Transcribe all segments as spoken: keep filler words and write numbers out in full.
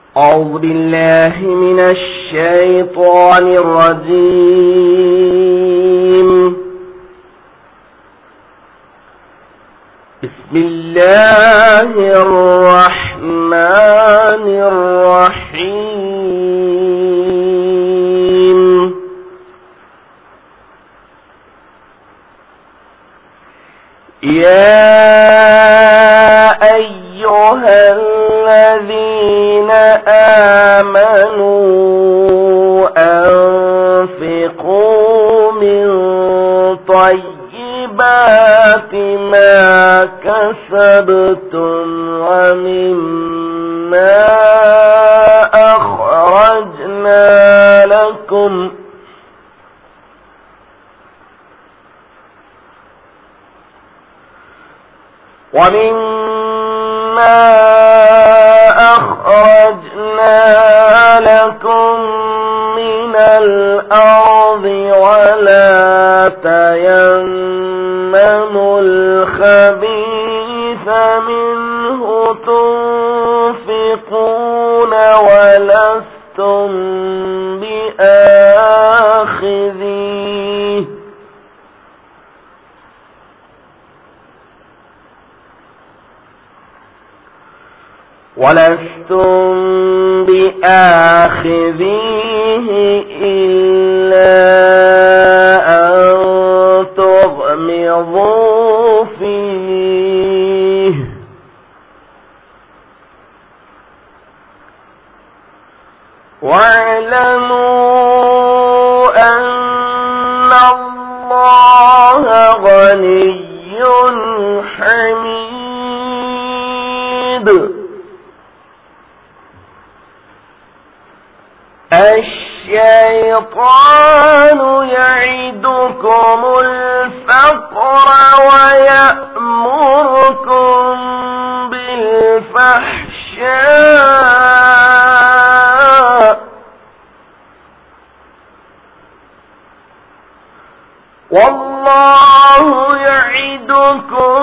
أعوذ بالله من الشيطان الرجيم. بسم الله الرحمن الرحيم. يا أيها الذين آمنوا أنفقوا من طيبات ما كسبتم ومما أخرجنا لكم ومما أخرجنا لكم من الأرض ولا تيمموا الخبيث منه تنفقون ولستم بآخذيه ولستم بآخذيه إلا أن تغمضوا فيه واعلموا أن الله غني حميد. الشيطان يعدكم الفقر ويأمركم بالفحشاء والله يعدكم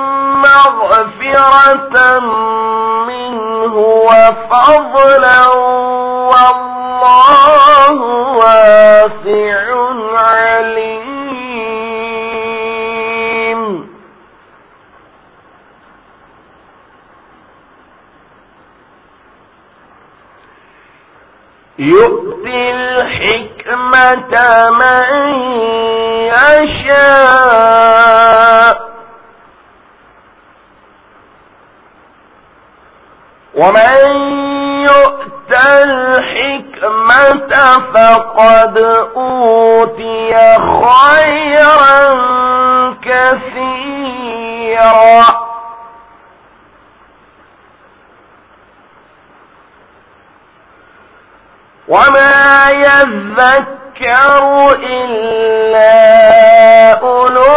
مغفرة منه وفضلا والله واسع عليم. يؤتي الحكمة من يشاء ومن يؤت الحكمة فقد أوتي خيرا كثيرا وما يذكر إلا أولو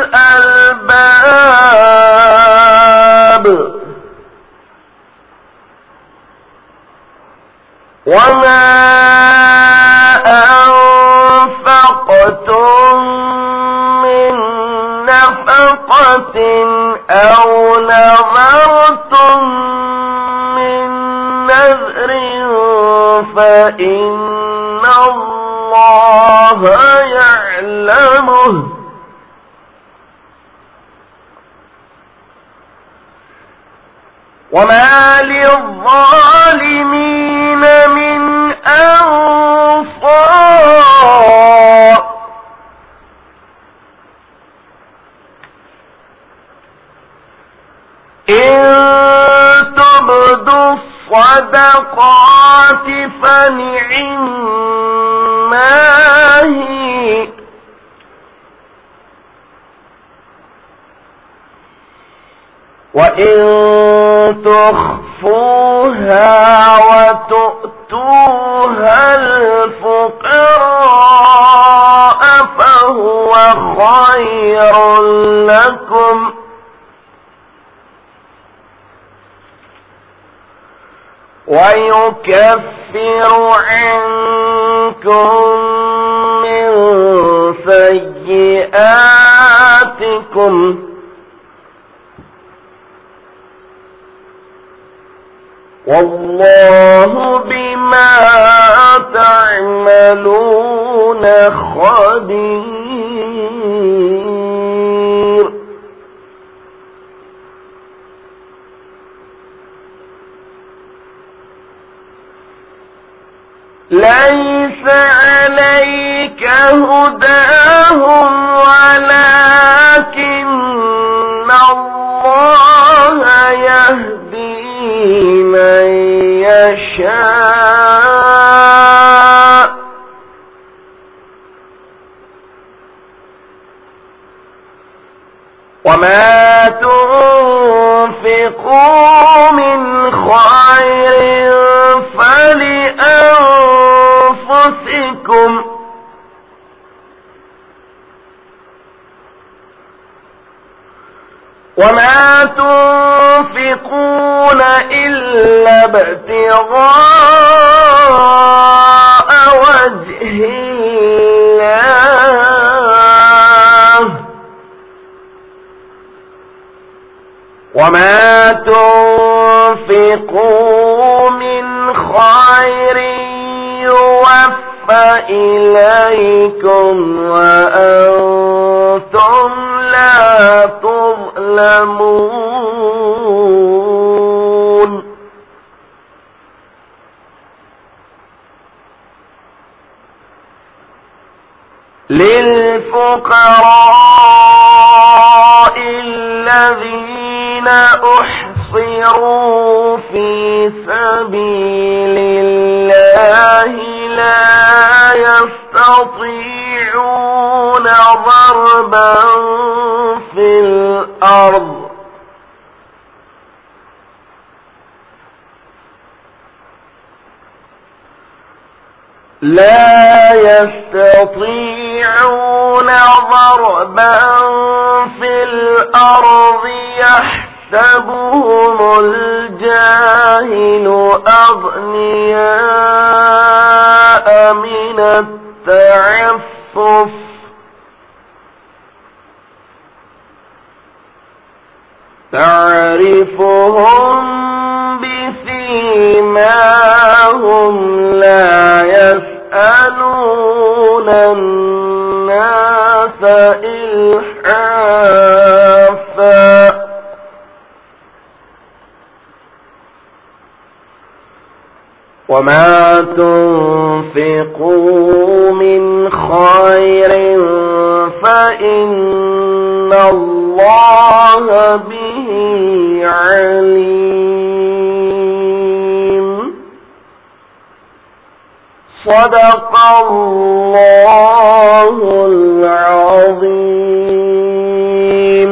الألباب. وما أنفقتم من نفقة أو نذرتم من نذر فإن الله يعلمه وما للظالمين من أنصار. إن تبدوا الصدقات فنعما هي وإن تخفوها وتؤتوها الفقراء فهو خير لكم ويكفر عنكم من سيئاتكم. واللہ بما تعملون خبیر. ليس عليك هداهم ولكن الله يهدي من يشاء وما تنفقوا من خير فلأنفسكم وما تنفقون إلا ابتغاء وجه الله وما تنفقوا من خير يوفى إليكم وأنتم لا تظلمون. للفقراء الذين أحصروا في سبيل الله لا يستطيعون ضربا في الأرض لا يستطيعون ضربا في الأرض يحسبهم الجاهل أغنياء من التعفف تعرفهم بسيماهم لا يسألون الناس إلحافا وما تنفقوا من خير فإن الله به عليم. صدق اللہ العظیم.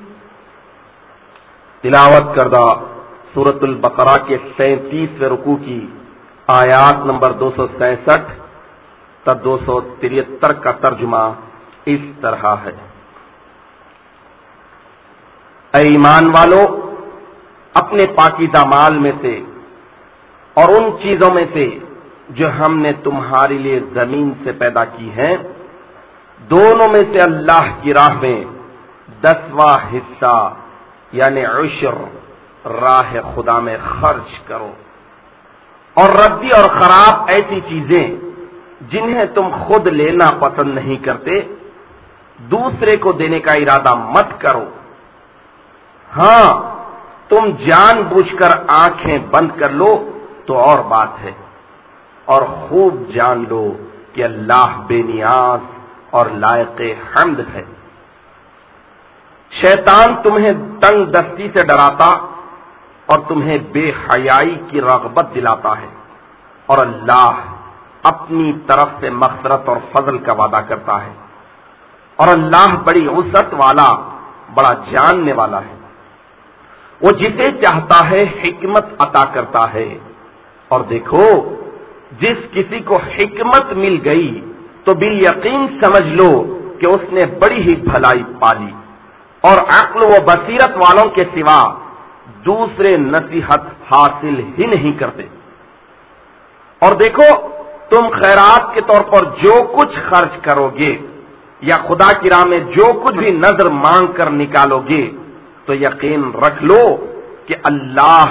تلاوت کردہ سورۃ البقرہ کے سینتیسویں رکوع کی آیات نمبر دو سو سینسٹھ تا دو سو تریہتر کا ترجمہ اس طرح ہے. اے ایمان والو، اپنے پاکیزہ مال میں سے اور ان چیزوں میں سے جو ہم نے تمہارے لیے زمین سے پیدا کی ہیں، دونوں میں سے اللہ کی راہ میں دسواں حصہ یعنی عشر راہ خدا میں خرچ کرو. اور ردی اور خراب ایسی چیزیں جنہیں تم خود لینا پسند نہیں کرتے دوسرے کو دینے کا ارادہ مت کرو. ہاں، تم جان بوجھ کر آنکھیں بند کر لو تو اور بات ہے، اور خوب جان لو کہ اللہ بے نیاز اور لائق حمد ہے. شیطان تمہیں تنگ دستی سے ڈراتا اور تمہیں بے حیائی کی رغبت دلاتا ہے، اور اللہ اپنی طرف سے مغفرت اور فضل کا وعدہ کرتا ہے، اور اللہ بڑی وسعت والا، بڑا جاننے والا ہے. وہ جسے چاہتا ہے حکمت عطا کرتا ہے. اور دیکھو، جس کسی کو حکمت مل گئی تو بالیقین سمجھ لو کہ اس نے بڑی ہی بھلائی پالی، اور عقل و بصیرت والوں کے سوا دوسرے نصیحت حاصل ہی نہیں کرتے. اور دیکھو، تم خیرات کے طور پر جو کچھ خرچ کرو گے یا خدا کی راہ میں جو کچھ بھی نظر مانگ کر نکالو گے تو یقین رکھ لو کہ اللہ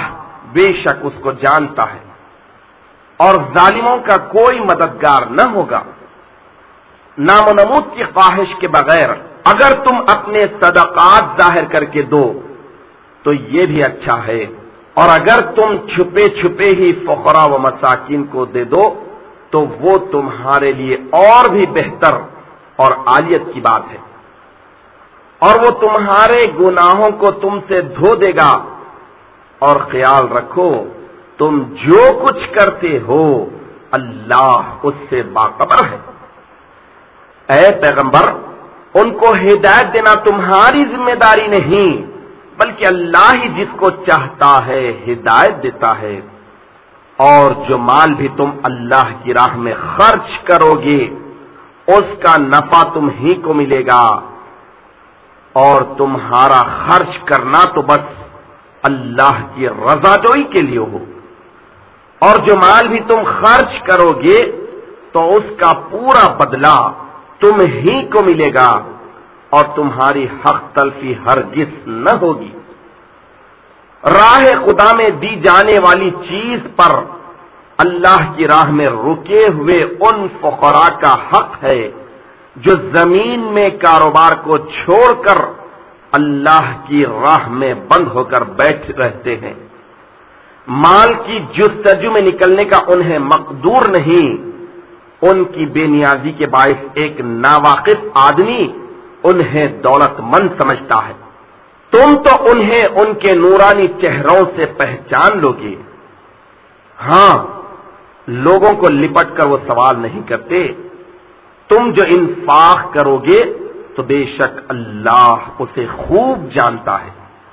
بے شک اس کو جانتا ہے، اور ظالموں کا کوئی مددگار نہ ہوگا۔ نام و نمود کی خواہش کے بغیر اگر تم اپنے صدقات ظاہر کر کے دو تو یہ بھی اچھا ہے، اور اگر تم چھپے چھپے ہی فقراء و مساکین کو دے دو تو وہ تمہارے لیے اور بھی بہتر اور عالیت کی بات ہے، اور وہ تمہارے گناہوں کو تم سے دھو دے گا۔ اور خیال رکھو تم جو کچھ کرتے ہو اللہ اس سے باخبر ہے۔ اے پیغمبر، ان کو ہدایت دینا تمہاری ذمہ داری نہیں، بلکہ اللہ ہی جس کو چاہتا ہے ہدایت دیتا ہے۔ اور جو مال بھی تم اللہ کی راہ میں خرچ کرو گے اس کا نفع تم ہی کو ملے گا، اور تمہارا خرچ کرنا تو بس اللہ کی رضا جوئی کے لیے ہو۔ اور جو مال بھی تم خرچ کرو گے تو اس کا پورا بدلہ تم ہی کو ملے گا، اور تمہاری حق تلفی ہرگز نہ ہوگی۔ راہ خدا میں دی جانے والی چیز پر اللہ کی راہ میں رکے ہوئے ان فقراء کا حق ہے جو زمین میں کاروبار کو چھوڑ کر اللہ کی راہ میں بند ہو کر بیٹھ رہتے ہیں۔ مال کی جستجو میں نکلنے کا انہیں مقدور نہیں، ان کی بے نیازی کے باعث ایک ناواقف آدمی انہیں دولت مند سمجھتا ہے، تم تو انہیں ان کے نورانی چہروں سے پہچان لو گے۔ ہاں، لوگوں کو لپٹ کر وہ سوال نہیں کرتے، تم جو انفاق کرو گے تو بے شک اللہ اسے خوب جانتا ہے۔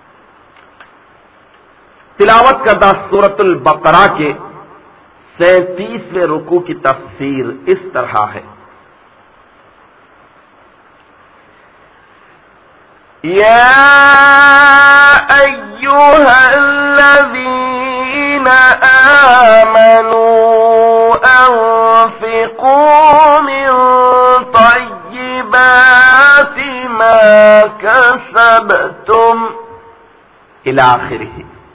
تلاوت کردہ سورۃ البقرہ کے سینتیسویں رکوع کی تفسیر اس طرح ہے: یا ایھا الذین آمنوا انفقوا من طیبات ما کسبتم الی آخرہ۔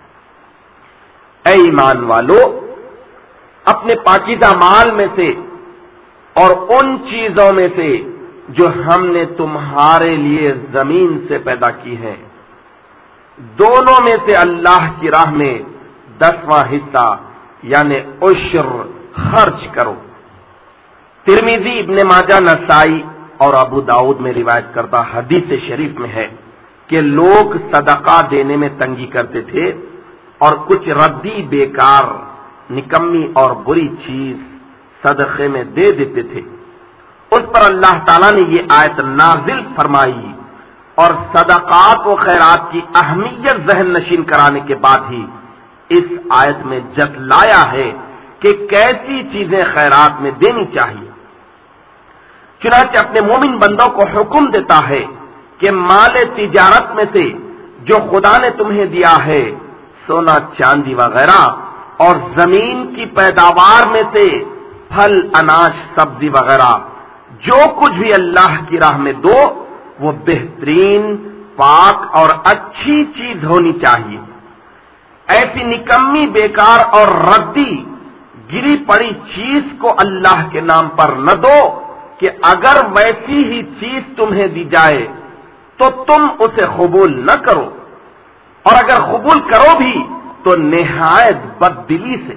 اے ایمان والو، اپنے پاکیزہ مال میں سے اور ان چیزوں میں سے جو ہم نے تمہارے لیے زمین سے پیدا کی ہیں، دونوں میں سے اللہ کی راہ میں دسواں حصہ یعنی عشر خرچ کرو۔ ترمذی، ابن ماجہ، نسائی اور ابو داؤد میں روایت کردہ حدیث شریف میں ہے کہ لوگ صدقہ دینے میں تنگی کرتے تھے اور کچھ ردی، بیکار، نکمی اور بری چیز صدقے میں دے دیتے تھے۔ اس پر اللہ تعالیٰ نے یہ آیت نازل فرمائی اور صدقات و خیرات کی اہمیت ذہن نشین کرانے کے بعد ہی اس آیت میں جتلایا ہے کہ کیسی چیزیں خیرات میں دینی چاہیے۔ چنانچہ اپنے مومن بندوں کو حکم دیتا ہے کہ مال تجارت میں سے جو خدا نے تمہیں دیا ہے، سونا چاندی وغیرہ، اور زمین کی پیداوار میں سے پھل، اناج، سبزی وغیرہ، جو کچھ بھی اللہ کی راہ میں دو وہ بہترین، پاک اور اچھی چیز ہونی چاہیے۔ ایسی نکمی، بیکار اور ردی، گری پڑی چیز کو اللہ کے نام پر نہ دو کہ اگر ویسی ہی چیز تمہیں دی جائے تو تم اسے قبول نہ کرو، اور اگر قبول کرو بھی تو نہایت بددلی سے۔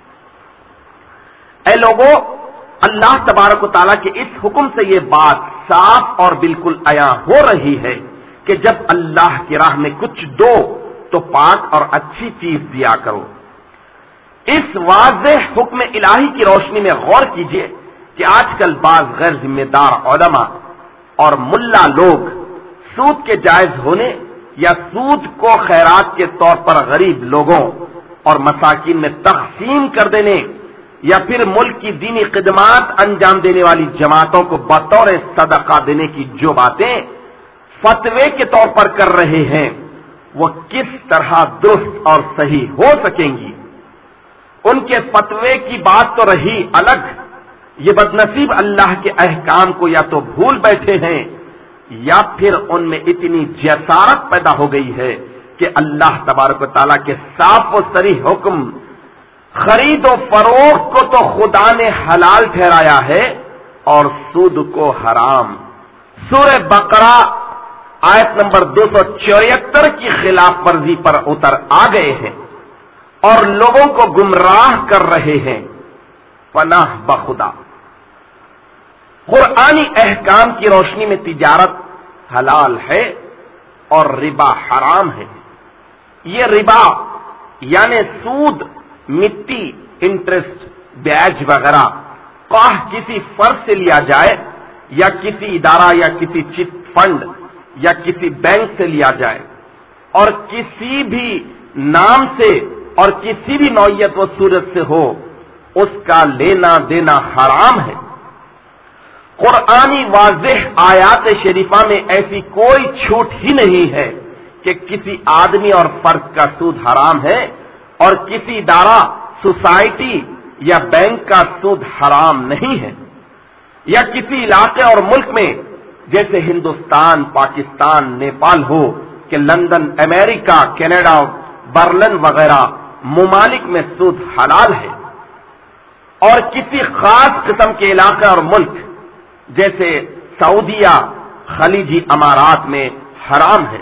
اے لوگو، اللہ تبارک و تعالیٰ کے اس حکم سے یہ بات صاف اور بالکل عیاں ہو رہی ہے کہ جب اللہ کی راہ میں کچھ دو تو پاک اور اچھی چیز دیا کرو۔ اس واضح حکم الہی کی روشنی میں غور کیجئے کہ آج کل بعض غیر ذمہ دار علماء اور ملا لوگ سود کے جائز ہونے یا سود کو خیرات کے طور پر غریب لوگوں اور مساکین میں تقسیم کر دینے یا پھر ملک کی دینی خدمات انجام دینے والی جماعتوں کو بطور صدقہ دینے کی جو باتیں فتوے کے طور پر کر رہے ہیں وہ کس طرح درست اور صحیح ہو سکیں گی؟ ان کے فتوے کی بات تو رہی الگ، یہ بدنصیب اللہ کے احکام کو یا تو بھول بیٹھے ہیں یا پھر ان میں اتنی جسارت پیدا ہو گئی ہے کہ اللہ تبارک و تعالیٰ کے صاف و صریح حکم خرید و فروخت کو تو خدا نے حلال ٹھہرایا ہے اور سود کو حرام۔ سورہ بقرہ آیت نمبر دو سو چوہتر کی خلاف ورزی پر اتر آ گئے ہیں اور لوگوں کو گمراہ کر رہے ہیں۔ پناہ بخدا، قرآنی احکام کی روشنی میں تجارت حلال ہے اور ربا حرام ہے۔ یہ ربا یعنی سود، مٹی، انٹرسٹ، بیاج وغیرہ خواہ کسی فرد سے لیا جائے یا کسی ادارہ یا کسی چٹ فنڈ یا کسی بینک سے لیا جائے اور کسی بھی نام سے اور کسی بھی نوعیت و صورت سے ہو، اس کا لینا دینا حرام ہے۔ قرآنی واضح آیات شریفہ میں ایسی کوئی چھوٹ ہی نہیں ہے کہ کسی آدمی اور فرد کا سود حرام ہے اور کسی ادارہ، سوسائٹی یا بینک کا سود حرام نہیں ہے، یا کسی علاقے اور ملک میں جیسے ہندوستان، پاکستان، نیپال ہو کہ لندن، امریکہ، کینیڈا، برلن وغیرہ ممالک میں سود حلال ہے، اور کسی خاص قسم کے علاقے اور ملک جیسے سعودیہ، خلیجی امارات میں حرام ہے۔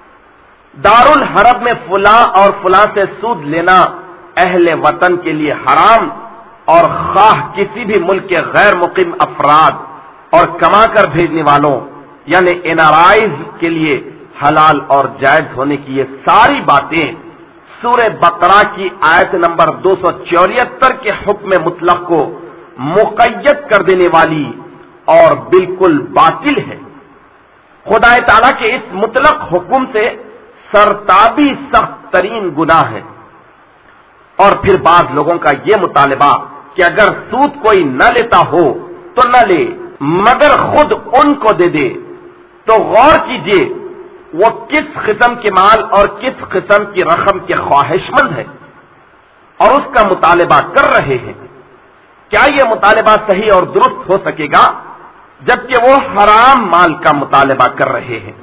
دارالحرب میں فلاں اور فلاں سے سود لینا اہل وطن کے لیے حرام، اور خواہ کسی بھی ملک کے غیر مقیم افراد اور کما کر بھیجنے والوں یعنی این آر آئیز کے لیے حلال اور جائز ہونے کی یہ ساری باتیں سورہ بقرہ کی آیت نمبر دو سو چوہتر کے حکم مطلق کو مقید کر دینے والی اور بالکل باطل ہے۔ خدا تعالیٰ کے اس مطلق حکم سے سرتابی سخت ترین گناہ ہے۔ اور پھر بعض لوگوں کا یہ مطالبہ کہ اگر سود کوئی نہ لیتا ہو تو نہ لے مگر خود ان کو دے دے، تو غور کیجئے وہ کس قسم کے مال اور کس قسم کی رقم کے خواہش مند ہے اور اس کا مطالبہ کر رہے ہیں۔ کیا یہ مطالبہ صحیح اور درست ہو سکے گا جبکہ وہ حرام مال کا مطالبہ کر رہے ہیں؟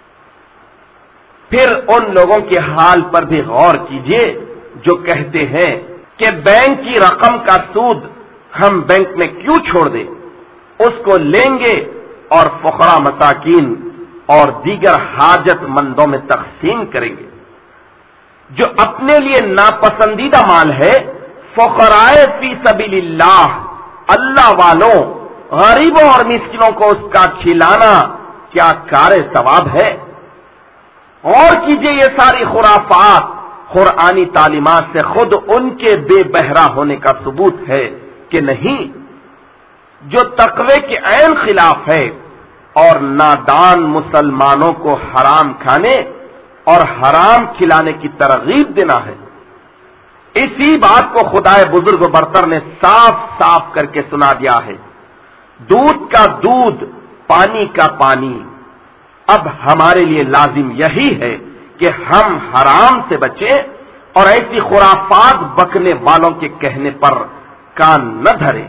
پھر ان لوگوں کے حال پر بھی غور کیجئے جو کہتے ہیں کہ بینک کی رقم کا سود ہم بینک میں کیوں چھوڑ دیں، اس کو لیں گے اور فقراء، مساکین اور دیگر حاجت مندوں میں تقسیم کریں گے۔ جو اپنے لیے ناپسندیدہ مال ہے، فقراء فی سبیل اللہ، اللہ والوں، غریبوں اور مسکینوں کو اس کا کھلانا کیا کار ثواب ہے؟ اور کیجئے یہ ساری خرافات قرآنی تعلیمات سے خود ان کے بے بہرا ہونے کا ثبوت ہے کہ نہیں؟ جو تقوی کے عین خلاف ہے اور نادان مسلمانوں کو حرام کھانے اور حرام کھلانے کی ترغیب دینا ہے۔ اسی بات کو خدائے بزرگ و برتر نے صاف صاف کر کے سنا دیا ہے، دودھ کا دودھ، پانی کا پانی۔ اب ہمارے لیے لازم یہی ہے کہ ہم حرام سے بچیں اور ایسی خرافات بکنے والوں کے کہنے پر کان نہ دھریں۔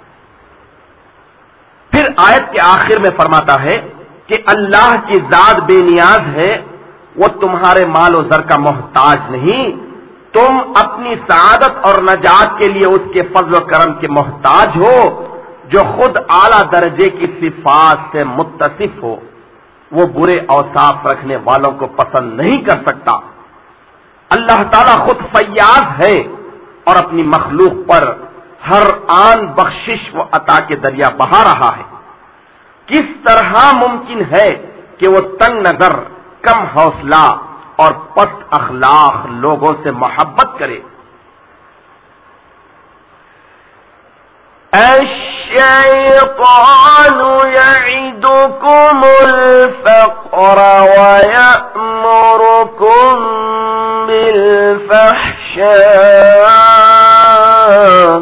پھر آیت کے آخر میں فرماتا ہے کہ اللہ کی ذات بے نیاز ہے، وہ تمہارے مال و زر کا محتاج نہیں، تم اپنی سعادت اور نجات کے لیے اس کے فضل و کرم کے محتاج ہو جو خود اعلیٰ درجے کی صفات سے متصف ہو۔ وہ برے اوصاف رکھنے والوں کو پسند نہیں کر سکتا۔ اللہ تعالیٰ خود فیاض ہے اور اپنی مخلوق پر ہر آن بخشش و عطا کے دریا بہا رہا ہے۔ کس طرح ممکن ہے کہ وہ تنگ نظر، کم حوصلہ اور پست اخلاق لوگوں سے محبت کرے؟ الشیطان یعدکم الفقر ویأمرکم بالفحشاء،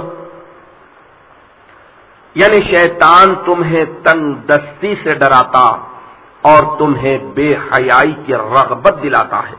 یعنی شیطان تمہیں تنگ دستی سے ڈراتا اور تمہیں بے حیائی کی رغبت دلاتا ہے۔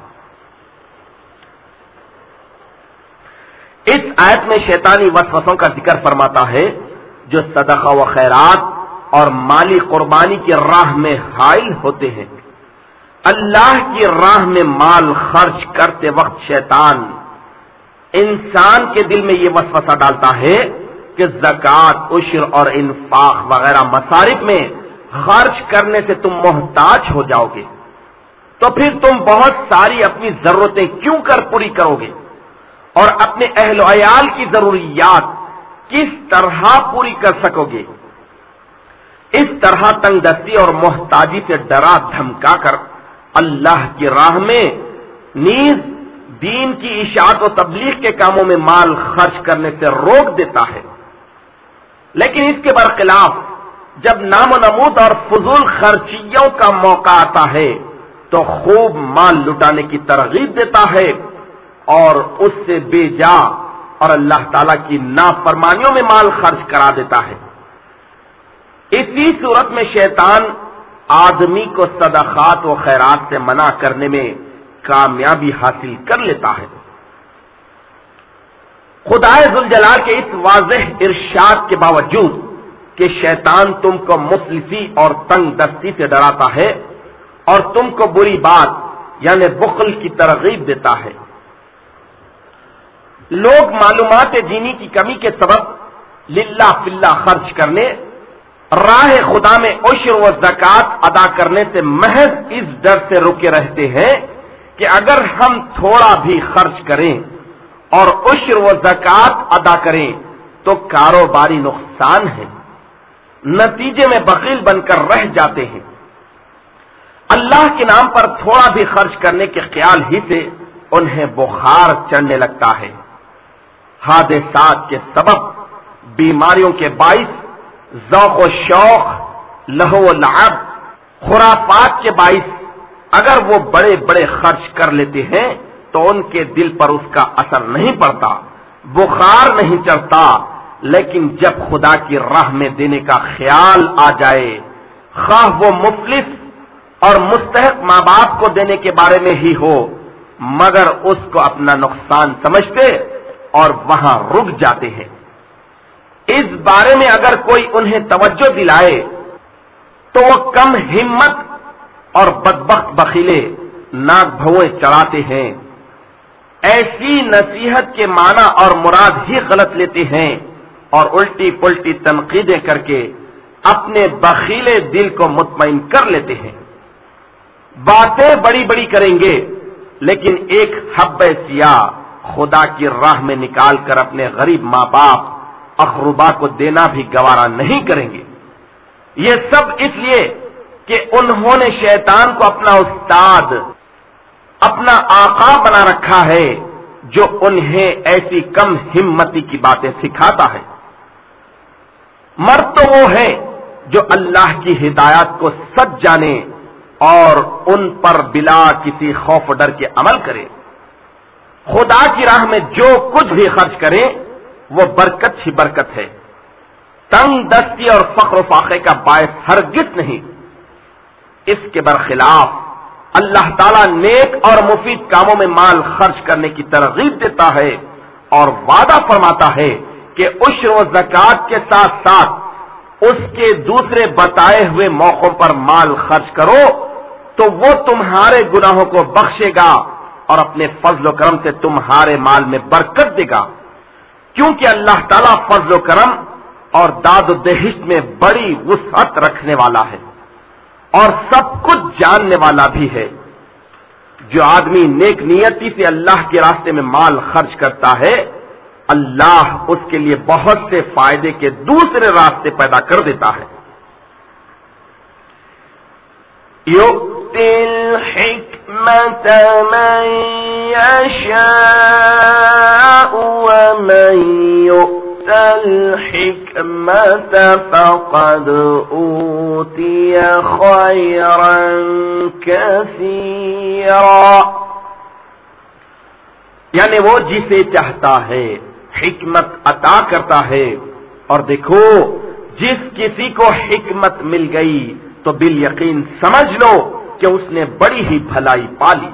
اس آیت میں شیطانی وسوسوں کا ذکر فرماتا ہے جو صدقہ و خیرات اور مالی قربانی کی راہ میں حائل ہوتے ہیں۔ اللہ کی راہ میں مال خرچ کرتے وقت شیطان انسان کے دل میں یہ وسوسہ ڈالتا ہے کہ زکوٰۃ، عشر اور انفاق وغیرہ مصارف میں خرچ کرنے سے تم محتاج ہو جاؤ گے، تو پھر تم بہت ساری اپنی ضرورتیں کیوں کر پوری کرو گے، اور اپنے اہل و عیال کی ضروریات کس طرح پوری کر سکو گے۔ اس طرح تنگ دستی اور محتاجی سے ڈرا دھمکا کر اللہ کی راہ میں نیز دین کی اشاعت و تبلیغ کے کاموں میں مال خرچ کرنے سے روک دیتا ہے۔ لیکن اس کے برخلاف جب نام و نمود اور فضول خرچیوں کا موقع آتا ہے تو خوب مال لٹانے کی ترغیب دیتا ہے اور اس سے بے جا اور اللہ تعالی کی نافرمانیوں میں مال خرچ کرا دیتا ہے۔ اسی صورت میں شیطان آدمی کو صدقات و خیرات سے منع کرنے میں کامیابی حاصل کر لیتا ہے۔ خدائے ذوالجلال کے اس واضح ارشاد کے باوجود کہ شیطان تم کو مفلسی اور تنگ دستی سے ڈراتا ہے اور تم کو بری بات یعنی بخل کی ترغیب دیتا ہے، لوگ معلومات دینی کی کمی کے سبب للہ فی اللہ خرچ کرنے، راہ خدا میں عشر و زکوٰۃ ادا کرنے سے محض اس ڈر سے رکے رہتے ہیں کہ اگر ہم تھوڑا بھی خرچ کریں اور عشر و زکوٰۃ ادا کریں تو کاروباری نقصان ہے، نتیجے میں بخیل بن کر رہ جاتے ہیں۔ اللہ کے نام پر تھوڑا بھی خرچ کرنے کے خیال ہی سے انہیں بخار چڑھنے لگتا ہے، حادثات کے سبب، بیماریوں کے باعث، ذوق و شوق، لہو و لعب، خرافات کے باعث اگر وہ بڑے بڑے خرچ کر لیتے ہیں تو ان کے دل پر اس کا اثر نہیں پڑتا، بخار نہیں چڑھتا، لیکن جب خدا کی راہ میں دینے کا خیال آ جائے، خواہ وہ مفلس اور مستحق ماں باپ کو دینے کے بارے میں ہی ہو، مگر اس کو اپنا نقصان سمجھتے اور وہاں رک جاتے ہیں۔ اس بارے میں اگر کوئی انہیں توجہ دلائے تو وہ کم ہمت اور بدبخت بخیلے ناک بھویں چڑھاتے ہیں، ایسی نصیحت کے معنی اور مراد ہی غلط لیتے ہیں اور الٹی پلٹی تنقیدیں کر کے اپنے بخیلے دل کو مطمئن کر لیتے ہیں۔ باتیں بڑی بڑی کریں گے لیکن ایک حبہ سیاہ خدا کی راہ میں نکال کر اپنے غریب ماں باپ اقربا کو دینا بھی گوارا نہیں کریں گے۔ یہ سب اس لیے کہ انہوں نے شیطان کو اپنا استاد، اپنا آقا بنا رکھا ہے جو انہیں ایسی کم ہمتی کی باتیں سکھاتا ہے۔ مرد تو وہ ہے جو اللہ کی ہدایات کو سچ جانے اور ان پر بلا کسی خوف ڈر کے عمل کرے۔ خدا کی راہ میں جو کچھ بھی خرچ کرے وہ برکت ہی برکت ہے، تنگ دستی اور فقر و فاقے کا باعث ہرگز نہیں۔ اس کے برخلاف اللہ تعالیٰ نیک اور مفید کاموں میں مال خرچ کرنے کی ترغیب دیتا ہے اور وعدہ فرماتا ہے کہ عشر و زکوٰۃ کے ساتھ ساتھ اس کے دوسرے بتائے ہوئے موقعوں پر مال خرچ کرو تو وہ تمہارے گناہوں کو بخشے گا اور اپنے فضل و کرم سے تمہارے مال میں برکت دے گا، کیونکہ اللہ تعالیٰ فضل و کرم اور داد و دہشت میں بڑی وسعت رکھنے والا ہے اور سب کچھ جاننے والا بھی ہے۔ جو آدمی نیک نیتی سے اللہ کے راستے میں مال خرچ کرتا ہے، اللہ اس کے لیے بہت سے فائدے کے دوسرے راستے پیدا کر دیتا ہے۔ يؤتي الحكمة من يشاء ومن يؤت الحكمة فقد أوتي خيرا كثيرا، یعنی وہ جسے چاہتا ہے حکمت عطا کرتا ہے، اور دیکھو جس کسی کو حکمت مل گئی تو بالیقین سمجھ لو کہ اس نے بڑی ہی بھلائی پالی۔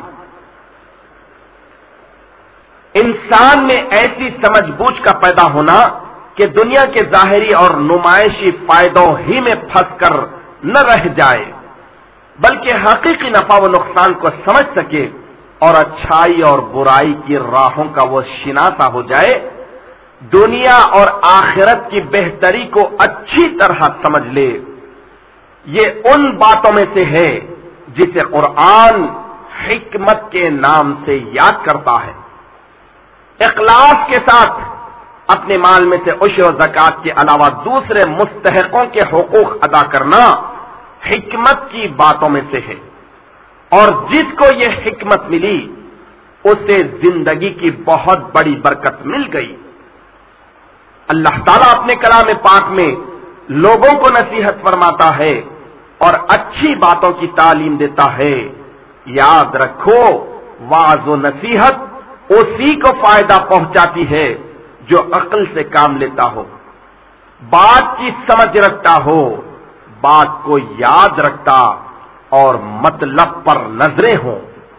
انسان میں ایسی سمجھ بوجھ کا پیدا ہونا کہ دنیا کے ظاہری اور نمائشی فائدوں ہی میں پھنس کر نہ رہ جائے، بلکہ حقیقی نفع و نقصان کو سمجھ سکے اور اچھائی اور برائی کی راہوں کا وہ شناسا ہو جائے، دنیا اور آخرت کی بہتری کو اچھی طرح سمجھ لے، یہ ان باتوں میں سے ہے جسے قرآن حکمت کے نام سے یاد کرتا ہے۔ اخلاص کے ساتھ اپنے مال میں سے عشر و زکات کے علاوہ دوسرے مستحقوں کے حقوق ادا کرنا حکمت کی باتوں میں سے ہے، اور جس کو یہ حکمت ملی اسے زندگی کی بہت بڑی برکت مل گئی۔ اللہ تعالیٰ اپنے کلام پاک میں لوگوں کو نصیحت فرماتا ہے اور اچھی باتوں کی تعلیم دیتا ہے۔ یاد رکھو، وعظ و نصیحت اسی کو فائدہ پہنچاتی ہے جو عقل سے کام لیتا ہو، بات کی سمجھ رکھتا ہو، بات کو یاد رکھتا اور مطلب پر نظریں ہوں۔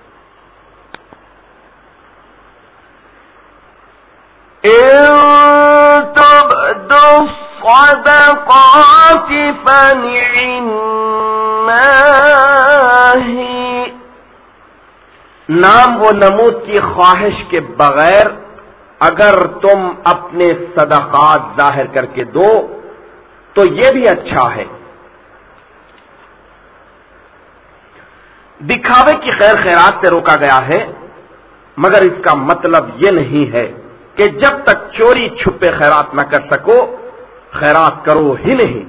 إن تبدوا الصدقات فنعما هي، نام و نمود کی خواہش کے بغیر اگر تم اپنے صدقات ظاہر کر کے دو تو یہ بھی اچھا ہے۔ دکھاوے کی خیر خیرات سے روکا گیا ہے، مگر اس کا مطلب یہ نہیں ہے کہ جب تک چوری چھپے خیرات نہ کر سکو خیرات کرو ہی نہیں،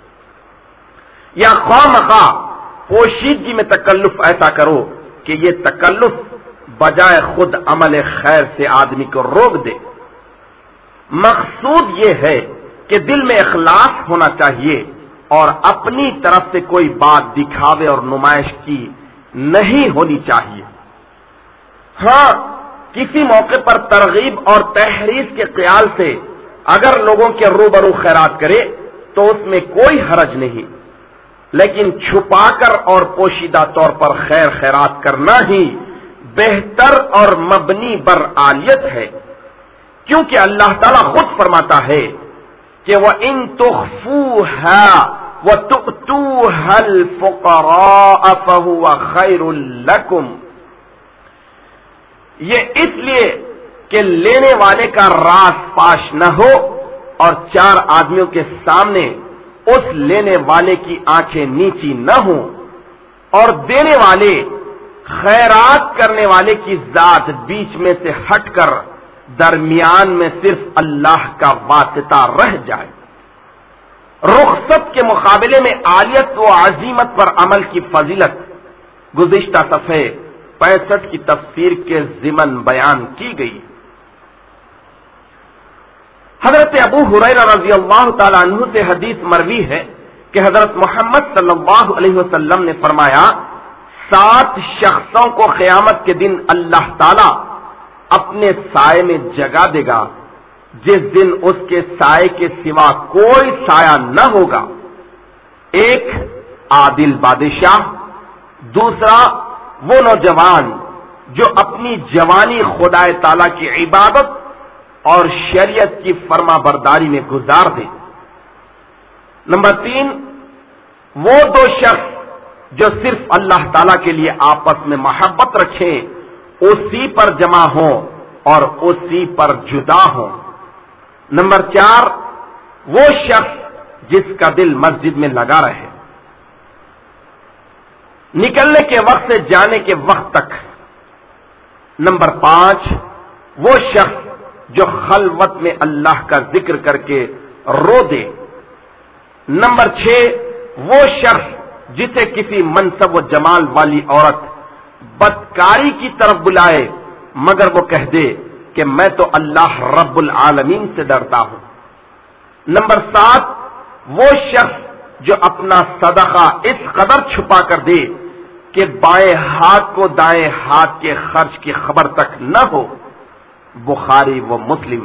یا خواہ مخواہ پوشیدگی میں تکلف ایسا کرو کہ یہ تکلف بجائے خود عمل خیر سے آدمی کو روک دے۔ مقصود یہ ہے کہ دل میں اخلاص ہونا چاہیے اور اپنی طرف سے کوئی بات دکھاوے اور نمائش کی نہیں ہونی چاہیے۔ ہاں، کسی موقع پر ترغیب اور تحریض کے خیال سے اگر لوگوں کے روبرو خیرات کرے تو اس میں کوئی حرج نہیں، لیکن چھپا کر اور پوشیدہ طور پر خیر خیرات کرنا ہی بہتر اور مبنی بر عالیت ہے، کیونکہ اللہ تعالیٰ خود فرماتا ہے کہ وَإِن تُخْفُوهَا وَتُؤْتُوهَا الْفُقَرَاءَ فَهُوَ خَيْرٌ لَكُمْ، یہ اس لیے کہ لینے والے کا راز پاش نہ ہو اور چار آدمیوں کے سامنے اس لینے والے کی آنکھیں نیچی نہ ہوں، اور دینے والے خیرات کرنے والے کی ذات بیچ میں سے ہٹ کر درمیان میں صرف اللہ کا واسطہ رہ جائے۔ رخصت کے مقابلے میں عالیت و عظیمت پر عمل کی فضیلت گزشتہ صفحے پینسٹھ کی تفسیر کے ضمن بیان کی گئی۔ حضرت ابو ہریرہ رضی اللہ تعالی عنہ سے حدیث مروی ہے کہ حضرت محمد صلی اللہ علیہ وسلم نے فرمایا، سات شخصوں کو قیامت کے دن اللہ تعالی اپنے سائے میں جگا دے گا جس دن اس کے سائے کے سوا کوئی سایہ نہ ہوگا۔ ایک عادل بادشاہ، دوسرا وہ نوجوان جو اپنی جوانی خدا تعالی کی عبادت اور شریعت کی فرما برداری میں گزار دے۔ نمبر تین، وہ دو شخص جو صرف اللہ تعالی کے لیے آپس میں محبت رکھیں، اسی پر جمع ہوں اور اسی پر جدا ہوں۔ نمبر چار، وہ شخص جس کا دل مسجد میں لگا رہے، نکلنے کے وقت سے جانے کے وقت تک۔ نمبر پانچ، وہ شخص جو خلوت میں اللہ کا ذکر کر کے رو دے۔ نمبر چھ، وہ شخص جسے کسی منصب و جمال والی عورت بدکاری کی طرف بلائے مگر وہ کہہ دے کہ میں تو اللہ رب العالمین سے ڈرتا ہوں۔ نمبر سات، وہ شخص جو اپنا صدقہ اس قدر چھپا کر دے کہ بائیں ہاتھ کو دائیں ہاتھ کے خرچ کی خبر تک نہ ہو، بخاری و مسلم۔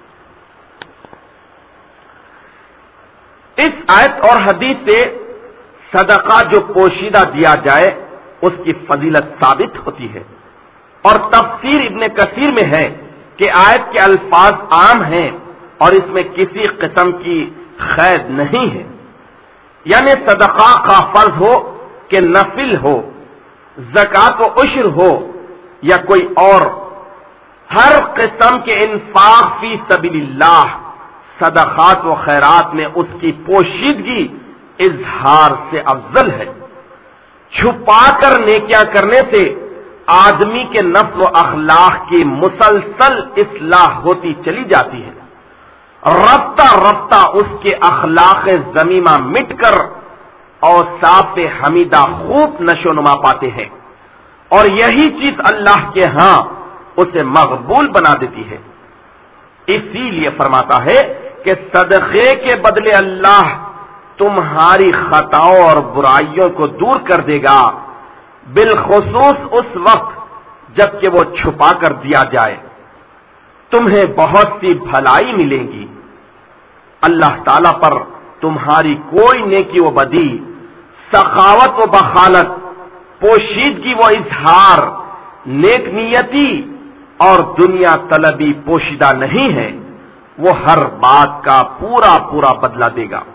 اس آیت اور حدیث سے صدقہ جو پوشیدہ دیا جائے اس کی فضیلت ثابت ہوتی ہے، اور تفسیر ابن کثیر میں ہے کہ آیت کے الفاظ عام ہیں اور اس میں کسی قسم کی قید نہیں ہے، یعنی صدقہ کا فرض ہو کہ نفل ہو، زکات و عشر ہو یا کوئی اور، ہر قسم کے انفاق فی سبیل اللہ، صدقات و خیرات میں اس کی پوشیدگی اظہار سے افضل ہے۔ چھپا کر نیکیاں کرنے سے آدمی کے نفس و اخلاق کی مسلسل اصلاح ہوتی چلی جاتی ہے، رفتہ رفتہ اس کے اخلاق ذمیمہ مٹ کر اوصاف حمیدہ خوب نشو نما پاتے ہیں، اور یہی چیز اللہ کے ہاں اسے مقبول بنا دیتی ہے۔ اسی لیے فرماتا ہے کہ صدقے کے بدلے اللہ تمہاری خطاؤں اور برائیوں کو دور کر دے گا، بالخصوص اس وقت جب کہ وہ چھپا کر دیا جائے۔ تمہیں بہت سی بھلائی ملے گی، اللہ تعالی پر تمہاری کوئی نیکی و بدی، سخاوت و بخالت، پوشیدگی و اظہار، نیک نیتی اور دنیا طلبی پوشیدہ نہیں ہے، وہ ہر بات کا پورا پورا بدلہ دے گا۔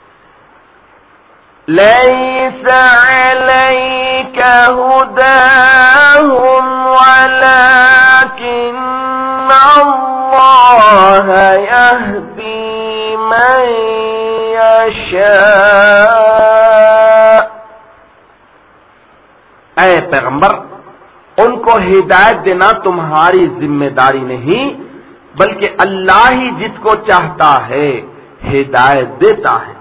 ليس عليك هداهم ولكن الله يهدي من يشاء۔ اے پیغمبر، ان کو ہدایت دینا تمہاری ذمہ داری نہیں، بلکہ اللہ ہی جس کو چاہتا ہے ہدایت دیتا ہے۔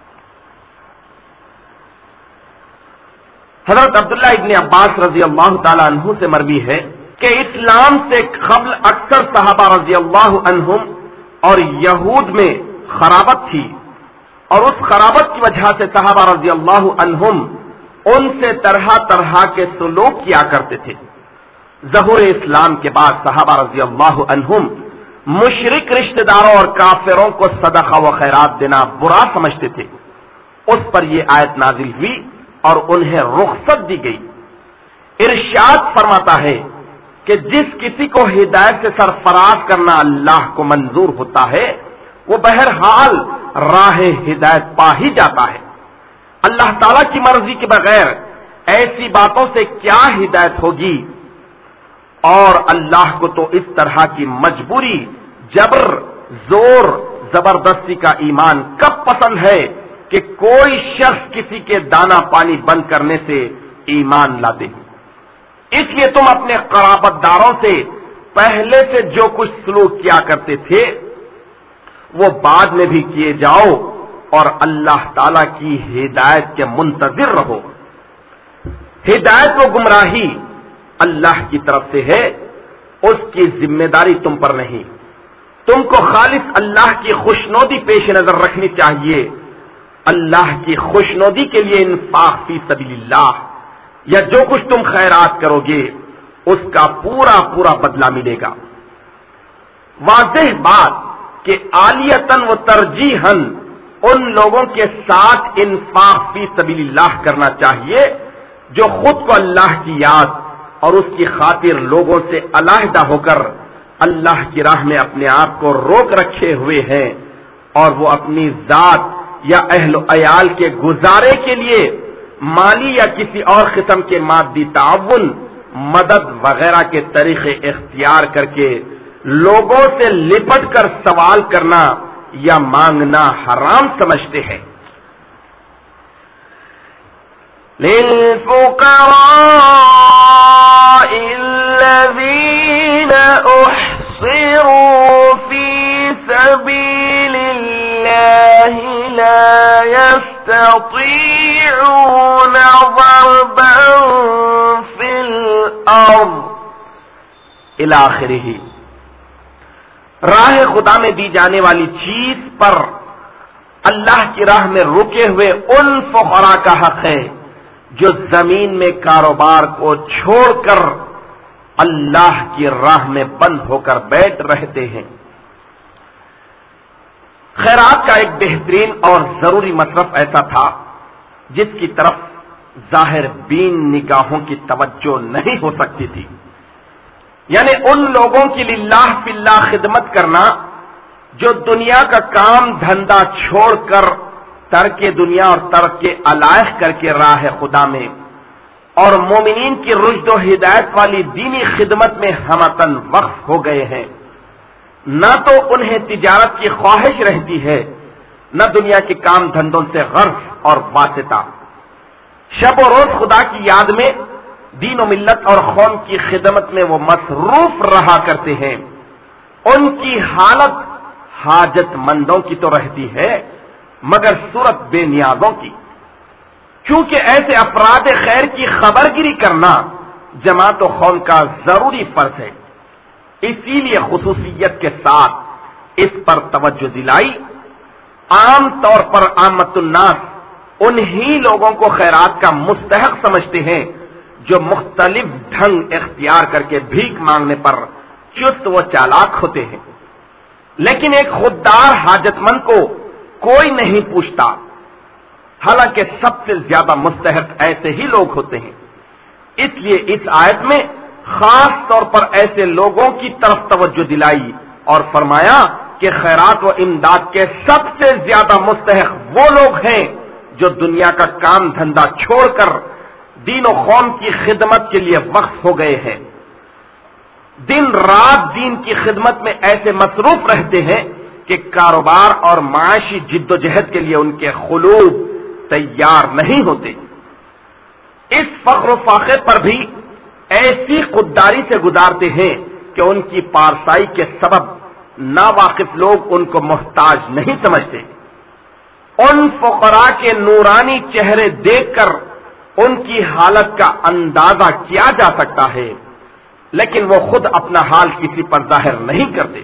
حضرت عبداللہ ابن عباس رضی اللہ تعالی عنہ سے مروی ہے کہ اسلام سے قبل اکثر صحابہ رضی اللہ عنہم اور یہود میں خرابت تھی، اور اس خرابت کی وجہ سے صحابہ رضی اللہ عنہم ان سے طرح طرح کے سلوک کیا کرتے تھے۔ ظہور اسلام کے بعد صحابہ رضی اللہ عنہم مشرک رشتہ داروں اور کافروں کو صدقہ و خیرات دینا برا سمجھتے تھے۔ اس پر یہ آیت نازل ہوئی اور انہیں رخصت دی گئی۔ ارشاد فرماتا ہے کہ جس کسی کو ہدایت سے سرفراز کرنا اللہ کو منظور ہوتا ہے، وہ بہرحال راہ ہدایت پا ہی جاتا ہے۔ اللہ تعالی کی مرضی کے بغیر ایسی باتوں سے کیا ہدایت ہوگی، اور اللہ کو تو اس طرح کی مجبوری، جبر، زور، زبردستی کا ایمان کب پسند ہے کہ کوئی شخص کسی کے دانا پانی بند کرنے سے ایمان لا دے۔ اس لیے تم اپنے قرابت داروں سے پہلے سے جو کچھ سلوک کیا کرتے تھے وہ بعد میں بھی کیے جاؤ، اور اللہ تعالی کی ہدایت کے منتظر رہو۔ ہدایت و گمراہی اللہ کی طرف سے ہے، اس کی ذمہ داری تم پر نہیں۔ تم کو خالص اللہ کی خوشنودی پیش نظر رکھنی چاہیے۔ اللہ کی خوشنودی کے لیے انفاق فی سبیل اللہ یا جو کچھ تم خیرات کرو گے اس کا پورا پورا بدلہ ملے گا۔ واضح بات کہ عالیتاً و ترجیحاً ان لوگوں کے ساتھ انفاق فی سبیل اللہ کرنا چاہیے جو خود کو اللہ کی یاد اور اس کی خاطر لوگوں سے علیحدہ ہو کر اللہ کی راہ میں اپنے آپ کو روک رکھے ہوئے ہیں، اور وہ اپنی ذات یا اہل و عیال کے گزارے کے لیے مالی یا کسی اور قسم کے مادی تعاون، مدد وغیرہ کے طریقے اختیار کر کے لوگوں سے لپٹ کر سوال کرنا یا مانگنا حرام سمجھتے ہیں۔ للفقراء الذين احصروا في سبيل الله لا يستطيعون ضربا في الارض الى آخرہ۔ راہ خدا میں دی جانے والی چیز پر اللہ کی راہ میں رکے ہوئے ان فقراء کا حق ہے جو زمین میں کاروبار کو چھوڑ کر اللہ کی راہ میں بند ہو کر بیٹھ رہتے ہیں۔ خیرات کا ایک بہترین اور ضروری مصرف ایسا تھا جس کی طرف ظاہر بین نگاہوں کی توجہ نہیں ہو سکتی تھی، یعنی ان لوگوں کی للہ فی اللہ خدمت کرنا جو دنیا کا کام دھندا چھوڑ کر ترک دنیا اور ترک علائق کر کے راہ خدا میں اور مومنین کی رشد و ہدایت والی دینی خدمت میں ہمتن وقف ہو گئے ہیں، نہ تو انہیں تجارت کی خواہش رہتی ہے، نہ دنیا کے کام دھندوں سے غرض اور واسطہ، شب و روز خدا کی یاد میں، دین و ملت اور قوم کی خدمت میں وہ مصروف رہا کرتے ہیں۔ ان کی حالت حاجت مندوں کی تو رہتی ہے مگر صورت بے نیازوں کی، چونکہ ایسے افراد خیر کی خبر گیری کرنا جماعت و قوم کا ضروری فرض ہے، اسی لیے خصوصیت کے ساتھ اس پر توجہ دلائی۔ عام طور پر عامت الناس انہی لوگوں کو خیرات کا مستحق سمجھتے ہیں جو مختلف ڈھنگ اختیار کر کے بھیک مانگنے پر چست و چالاک ہوتے ہیں، لیکن ایک خوددار حاجت مند کو کوئی نہیں پوچھتا، حالانکہ سب سے زیادہ مستحق ایسے ہی لوگ ہوتے ہیں۔ اس لیے اس آیت میں خاص طور پر ایسے لوگوں کی طرف توجہ دلائی اور فرمایا کہ خیرات و امداد کے سب سے زیادہ مستحق وہ لوگ ہیں جو دنیا کا کام دھندا چھوڑ کر دین و قوم کی خدمت کے لیے وقف ہو گئے ہیں، دن رات دین کی خدمت میں ایسے مصروف رہتے ہیں کہ کاروبار اور معاشی جد و جہد کے لیے ان کے قلوب تیار نہیں ہوتے۔ اس فخر و فاخر پر بھی ایسی خودداری سے گزارتے ہیں کہ ان کی پارسائی کے سبب ناواقف لوگ ان کو محتاج نہیں سمجھتے۔ ان فقراء کے نورانی چہرے دیکھ کر ان کی حالت کا اندازہ کیا جا سکتا ہے، لیکن وہ خود اپنا حال کسی پر ظاہر نہیں کرتے۔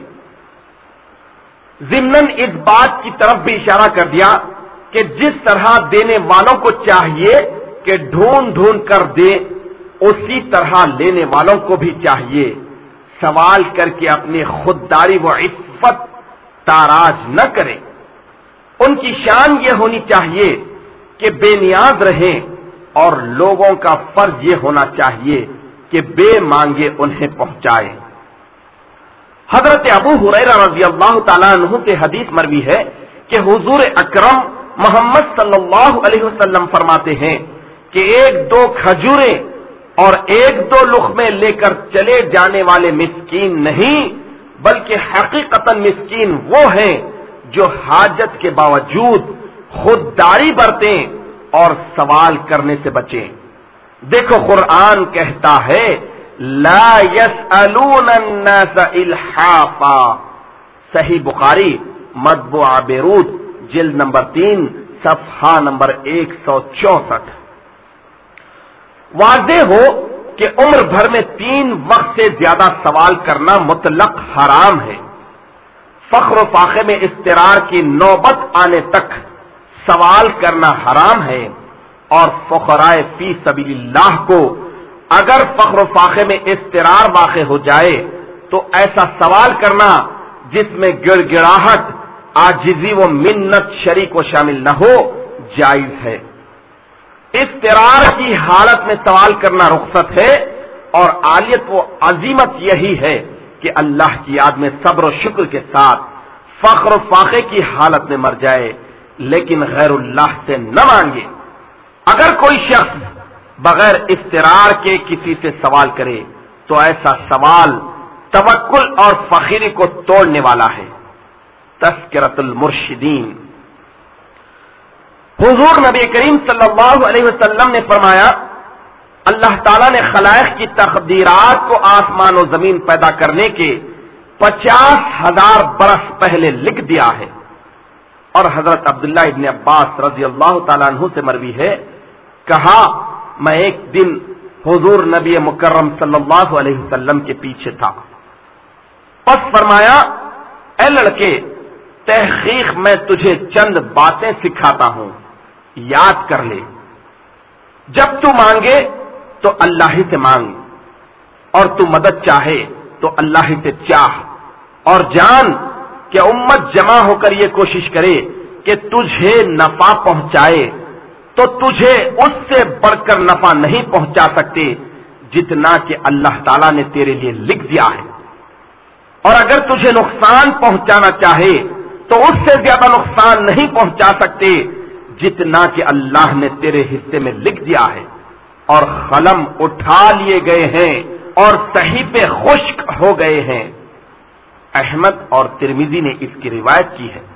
ضمناً اس بات کی طرف بھی اشارہ کر دیا کہ جس طرح دینے والوں کو چاہیے کہ ڈھونڈ ڈھونڈ کر دے، اسی طرح لینے والوں کو بھی چاہیے سوال کر کے اپنی خودداری و عفت تاراج نہ کریں۔ ان کی شان یہ ہونی چاہیے کہ بے نیاز رہیں، اور لوگوں کا فرض یہ ہونا چاہیے کہ بے مانگے انہیں پہنچائے۔ حضرت ابو ہریرہ رضی اللہ تعالیٰ عنہ سے حدیث مروی ہے کہ حضور اکرم محمد صلی اللہ علیہ وسلم فرماتے ہیں کہ ایک دو کھجوریں اور ایک دو لقمے لے کر چلے جانے والے مسکین نہیں، بلکہ حقیقتاً مسکین وہ ہیں جو حاجت کے باوجود خودداری برتیں اور سوال کرنے سے بچیں۔ دیکھو قرآن کہتا ہے لا يسألون الناس الحافا، صحیح بخاری مطبوع بیروت جلد نمبر تین صفحہ نمبر ایک سو چونسٹھ۔ واضح ہو کہ عمر بھر میں تین وقت سے زیادہ سوال کرنا مطلق حرام ہے۔ فخر و فاخر میں اضطرار کی نوبت آنے تک سوال کرنا حرام ہے، اور فقراء فی سبیل اللہ کو اگر فخر و فاخر میں اضطرار واقع ہو جائے تو ایسا سوال کرنا جس میں گڑ گڑاہٹ، عاجزی و منت شریک و شامل نہ ہو جائز ہے۔ اضطرار کی حالت میں سوال کرنا رخصت ہے، اور عالیت و عظیمت یہی ہے کہ اللہ کی یاد میں صبر و شکر کے ساتھ فخر و فاخر کی حالت میں مر جائے، لیکن غیر اللہ سے نہ مانگے۔ اگر کوئی شخص بغیر اضطرار کے کسی سے سوال کرے تو ایسا سوال توکل اور فخری کو توڑنے والا ہے۔ تذکرۃ المرشدین۔ حضور نبی کریم صلی اللہ علیہ وسلم نے فرمایا اللہ تعالیٰ نے خلائق کی تقدیرات کو آسمان و زمین پیدا کرنے کے پچاس ہزار برس پہلے لکھ دیا ہے۔ اور حضرت عبداللہ ابن عباس رضی اللہ تعالیٰ عنہ سے مروی ہے، کہا میں ایک دن حضور نبی مکرم صلی اللہ علیہ وسلم کے پیچھے تھا، پس فرمایا اے لڑکے، تحقیق میں تجھے چند باتیں سکھاتا ہوں، یاد کر لے۔ جب تو مانگے تو اللہ ہی سے مانگ، اور تو مدد چاہے تو اللہ ہی سے چاہ، اور جان کہ امت جمع ہو کر یہ کوشش کرے کہ تجھے نفع پہنچائے تو تجھے اس سے بڑھ کر نفع نہیں پہنچا سکتے جتنا کہ اللہ تعالیٰ نے تیرے لیے لکھ دیا ہے، اور اگر تجھے نقصان پہنچانا چاہے تو اس سے زیادہ نقصان نہیں پہنچا سکتے جتنا کہ اللہ نے تیرے حصے میں لکھ دیا ہے، اور قلم اٹھا لیے گئے ہیں اور صحیفے خشک ہو گئے ہیں۔ احمد اور ترمذی نے اس کی روایت کی ہے۔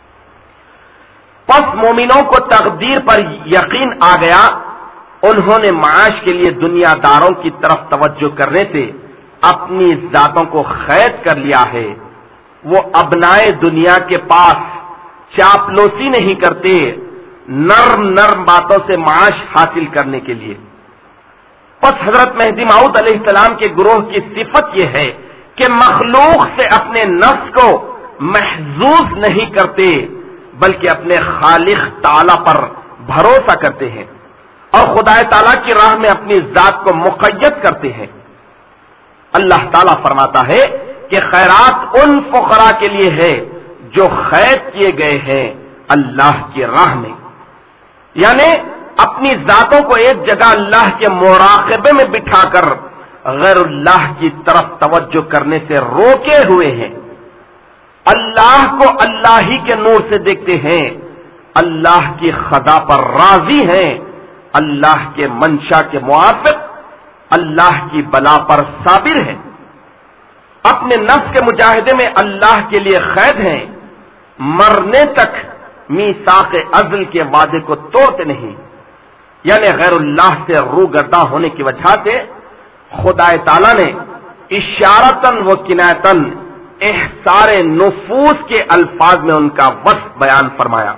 پس مومنوں کو تقدیر پر یقین آ گیا، انہوں نے معاش کے لیے دنیا داروں کی طرف توجہ کرنے سے اپنی ذاتوں کو قید کر لیا ہے۔ وہ ابنائے دنیا کے پاس چاپلوسی نہیں کرتے نرم نرم باتوں سے معاش حاصل کرنے کے لیے۔ پس حضرت مہدی موعود علیہ السلام کے گروہ کی صفت یہ ہے کہ مخلوق سے اپنے نفس کو محظوظ نہیں کرتے، بلکہ اپنے خالق تعالی پر بھروسہ کرتے ہیں اور خدا تعالی کی راہ میں اپنی ذات کو مقید کرتے ہیں۔ اللہ تعالیٰ فرماتا ہے کہ خیرات ان فقراء کے لیے ہے جو قید کیے گئے ہیں اللہ کی راہ میں، یعنی اپنی ذاتوں کو ایک جگہ اللہ کے مراقبے میں بٹھا کر غیر اللہ کی طرف توجہ کرنے سے روکے ہوئے ہیں۔ اللہ کو اللہ ہی کے نور سے دیکھتے ہیں، اللہ کی خدا پر راضی ہیں، اللہ کے منشا کے موافق اللہ کی بلا پر صابر ہیں، اپنے نفس کے مجاہدے میں اللہ کے لیے قید ہیں، مرنے تک میثاق ازل کے وعدے کو توڑتے نہیں، یعنی غیر اللہ سے روگرداں ہونے کی وجہ سے خدا تعالی نے اشارتاً و کنایتاً احصار نفوس کے الفاظ میں ان کا وصف بیان فرمایا۔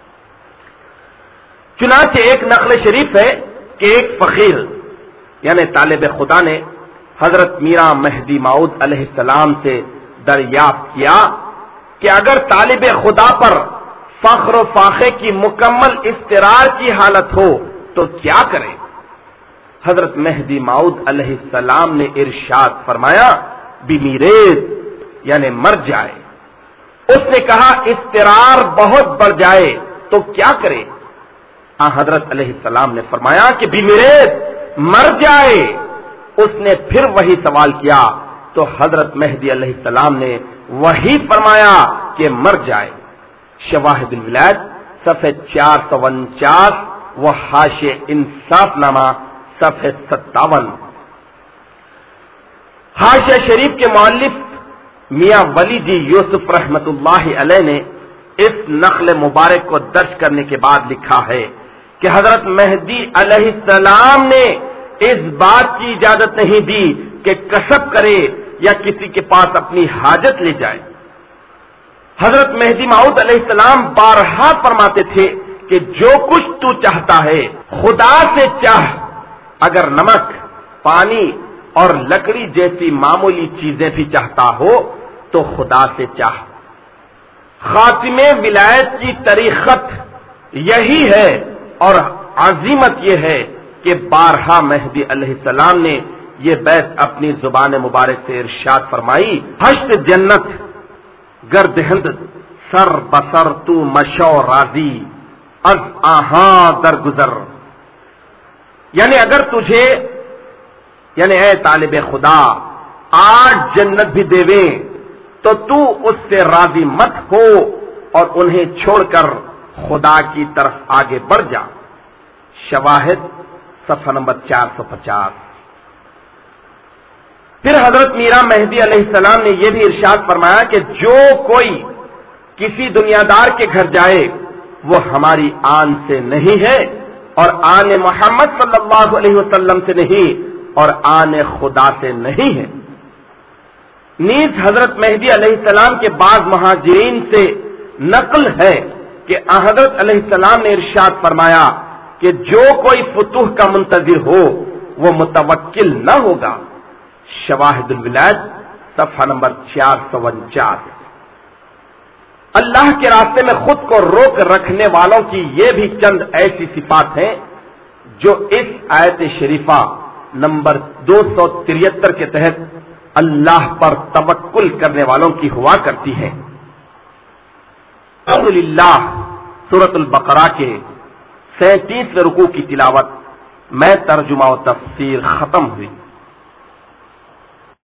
چنانچہ ایک نقل شریف ہے کہ ایک فقیر یعنی طالب خدا نے حضرت میرا مہدی موعود علیہ السلام سے دریافت کیا کہ اگر طالب خدا پر فخر و فاخے کی مکمل اضطرار کی حالت ہو تو کیا کرے؟ حضرت مہدی موعود علیہ السلام نے ارشاد فرمایا بمیرید یعنی مر جائے۔ اس نے کہا اضطرار بہت بڑھ جائے تو کیا کرے؟ ہاں حضرت علیہ السلام نے فرمایا کہ بمیرید مر جائے۔ اس نے پھر وہی سوال کیا تو حضرت مہدی علیہ السلام نے وہی فرمایا کہ مر جائے۔ شواہد الولایت صفحہ چار سو انچاس و حاشیہ انصاف نامہ صفحہ ستاون۔ حاشیہ شریف کے مؤلف میاں ولی جی یوسف رحمت اللہ علیہ نے اس نقل مبارک کو درج کرنے کے بعد لکھا ہے کہ حضرت مہدی علیہ السلام نے اس بات کی اجازت نہیں دی کہ کسب کرے یا کسی کے پاس اپنی حاجت لے جائے۔ حضرت مہدی موعود علیہ السلام بارہا فرماتے تھے کہ جو کچھ تو چاہتا ہے خدا سے چاہ، اگر نمک، پانی اور لکڑی جیسی معمولی چیزیں بھی چاہتا ہو تو خدا سے چاہ۔ خاتم ولایت کی طریقت یہی ہے اور عظیمت یہ ہے کہ بارہا مہدی علیہ السلام نے یہ بیت اپنی زبان مبارک سے ارشاد فرمائی، ہشت جنت گرد ہند سر بسر تو مشو راضی از آہاں درگزر، یعنی اگر تجھے یعنی اے طالب خدا آٹھ جنت بھی دیویں تو تو اس سے راضی مت ہو اور انہیں چھوڑ کر خدا کی طرف آگے بڑھ جا۔ شواہد صفحہ نمبر چار سو پچاس۔ پھر حضرت میرا مہدی علیہ السلام نے یہ بھی ارشاد فرمایا کہ جو کوئی کسی دنیا دار کے گھر جائے وہ ہماری آن سے نہیں ہے اور آن محمد صلی اللہ علیہ وسلم سے نہیں اور آن خدا سے نہیں ہے۔ نیز حضرت مہدی علیہ السلام کے بعض مہاجرین سے نقل ہے کہ حضرت علیہ السلام نے ارشاد فرمایا کہ جو کوئی فتوح کا منتظر ہو وہ متوکل نہ ہوگا۔ شواہد الولایت صفحہ نمبر چار سو انچاس۔ اللہ کے راستے میں خود کو روک رکھنے والوں کی یہ بھی چند ایسی صفات ہیں جو اس آیت شریفہ نمبر دو سو تریہتر کے تحت اللہ پر توکل کرنے والوں کی ہوا کرتی ہے۔ الحمدللہ سورۃ البقرہ کے سینتیسویں رکوع کی تلاوت میں ترجمہ و تفسیر ختم ہوئی۔